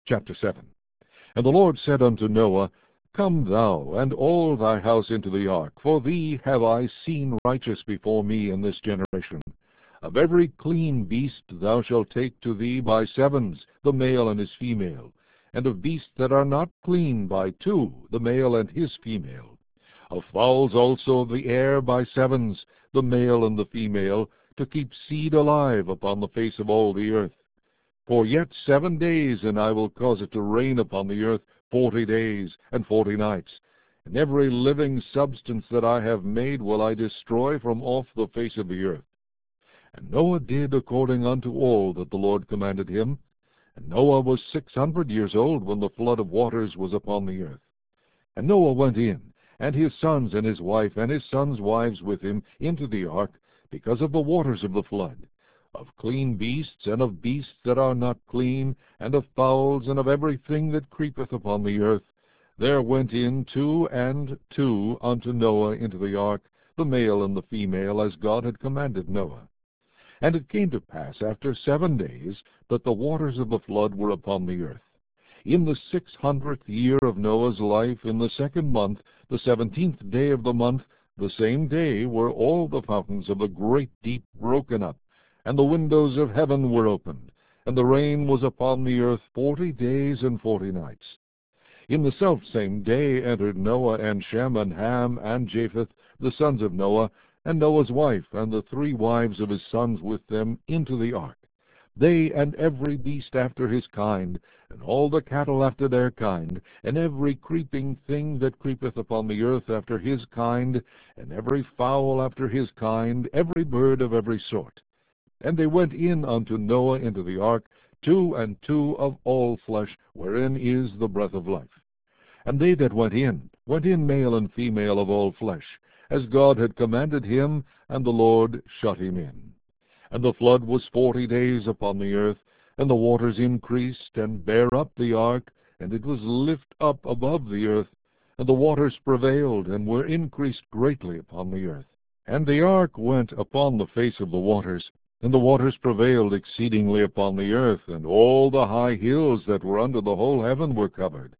Chapter 7. And the Lord said unto Noah, Come thou and all thy house into the ark, for thee have I seen righteous before me in this generation. Of every clean beast thou shalt take to thee by sevens, the male and his female, and of beasts that are not clean by two, the male and his female. Of fowls also of the air by sevens, the male and the female, to keep seed alive upon the face of all the earth. For yet 7 days, and I will cause it to rain upon the earth 40 days and 40 nights. And every living substance that I have made will I destroy from off the face of the earth. And Noah did according unto all that the Lord commanded him. And Noah was 600 years old when the flood of waters was upon the earth. And Noah went in, and his sons and his wife and his sons' wives with him, into the ark, because of the waters of the flood, of clean beasts, and of beasts that are not clean, and of fowls, and of everything that creepeth upon the earth. There went in 2 and 2 unto Noah into the ark, the male and the female, as God had commanded Noah. And it came to pass after 7 days, that the waters of the flood were upon the earth. In the 600th year of Noah's life, in the 2nd month, the 17th day of the month, the same day were all the fountains of the great deep broken up, and the windows of heaven were opened, and the rain was upon the earth 40 days and 40 nights. In the selfsame day entered Noah and Shem and Ham and Japheth, the sons of Noah, and Noah's wife, and the 3 wives of his sons with them, into the ark. They and every beast after his kind, and all the cattle after their kind, and every creeping thing that creepeth upon the earth after his kind, and every fowl after his kind, every bird of every sort. And they went in unto Noah into the ark, 2 and 2 of all flesh, wherein is the breath of life. And they that went in male and female of all flesh, as God had commanded him, and the Lord shut him in. And the flood was 40 days upon the earth, and the waters increased, and bare up the ark, and it was lift up above the earth, and the waters prevailed, and were increased greatly upon the earth. And the ark went upon the face of the waters, and the waters prevailed exceedingly upon the earth, and all the high hills that were under the whole heaven were covered.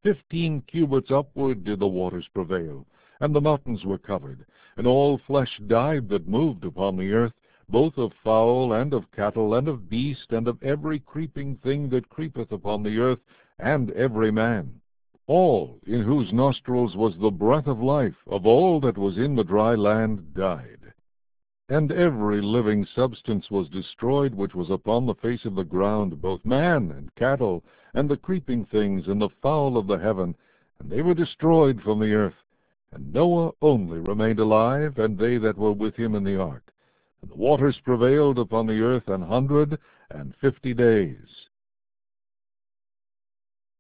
15 cubits upward did the waters prevail, and the mountains were covered, and all flesh died that moved upon the earth, both of fowl, and of cattle, and of beast, and of every creeping thing that creepeth upon the earth, and every man. All in whose nostrils was the breath of life, of all that was in the dry land, died. And every living substance was destroyed which was upon the face of the ground, both man and cattle, and the creeping things, and the fowl of the heaven, and they were destroyed from the earth. And Noah only remained alive, and they that were with him in the ark. And the waters prevailed upon the earth 150 days.